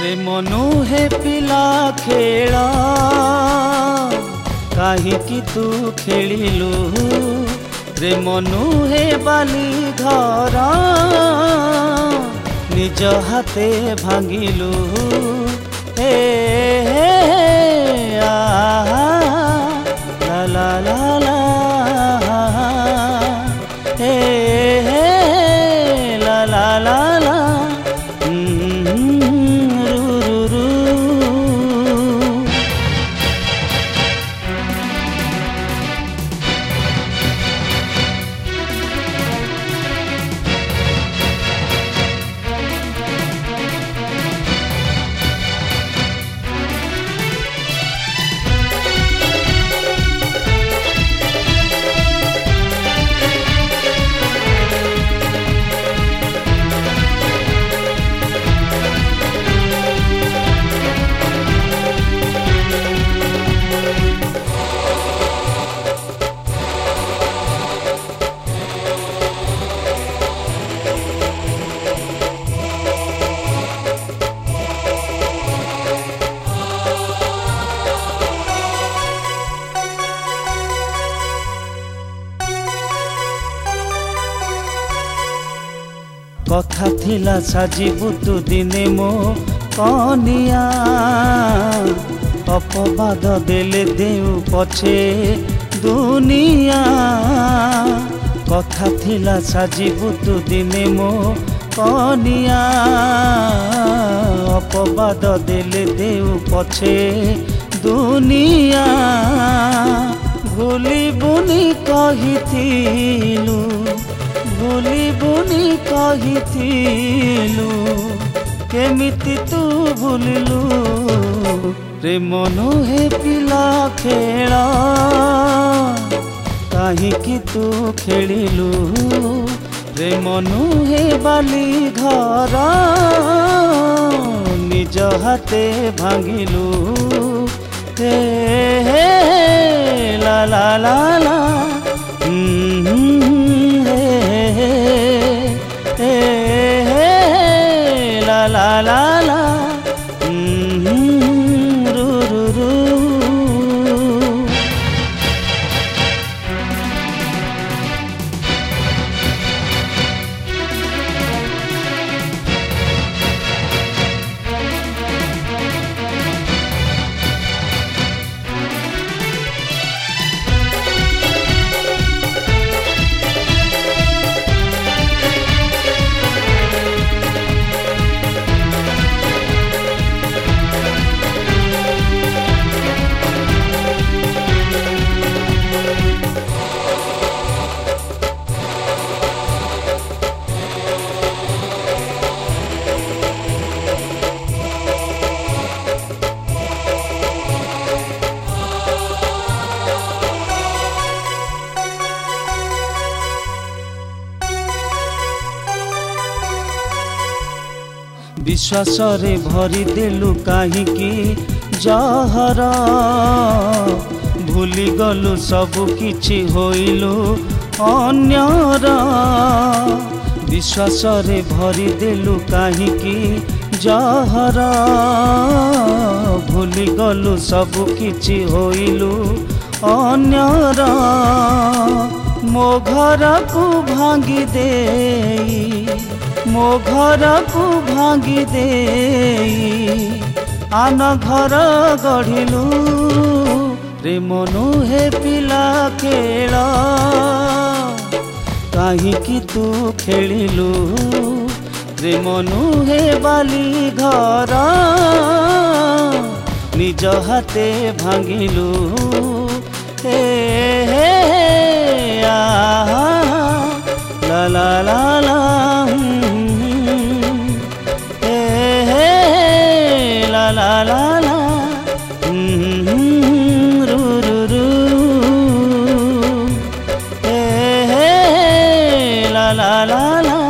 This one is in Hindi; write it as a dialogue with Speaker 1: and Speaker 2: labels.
Speaker 1: रे मनु हे पिला खेल काहीकि तू खेलिलु रे मनु हे बाली घर निज हाथे भांगिलु हे ला ला ला ला हे ला ला ला ला कथा थिला साजिबु तू दिने मो कनिया अपवाद देले देउ पछे दुनिया कथा थिला साजिबु तू दिने मो कनिया अपवाद देले देउ पछे दुनिया भूली बुनी कहिथिलु भूली बुनी कहिथिलु केमिति तू भूलिलु रे मनु हे पिला खेल काहीकि तू खेलिलु रे मनु हे बाली घर निज हाथे भांगिलु हे ला ला ला ला ला ला ला रू रू रू विश्वास रे भरी देलु काहीकि जहर भूली गलु सबु किछि होइलु अन्यर विश्वास रे भरी देलु काहीकि जहर भूली गलु सबु किछि होइलु अन्यर मो घर को भांगी देई मो घर को भांगी दे आन घर गढ़िलु रे मनु हे पिला खेल काहीकि तू खेलिलु रे मनु हे बाली घर निज हाथे भांगिलु हे ला ला ला ला ला ला ला रू रू रू ला ला ला ला